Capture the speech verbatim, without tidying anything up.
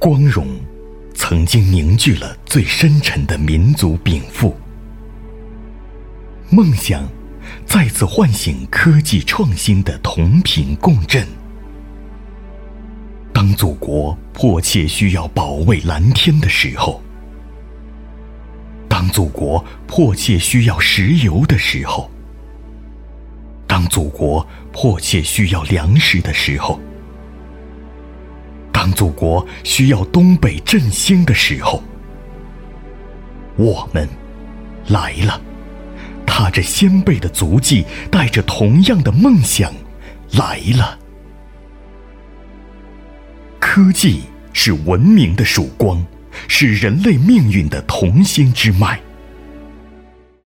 光荣曾经凝聚了最深沉的民族禀赋，梦想再次唤醒科技创新的同频共振。当祖国迫切需要保卫蓝天的时候，当祖国迫切需要石油的时候，当祖国迫切需要粮食的时候，当祖国需要东北振兴的时候，我们来了，踏着先辈的足迹，带着同样的梦想来了。科技是文明的曙光，是人类命运的同心之脉。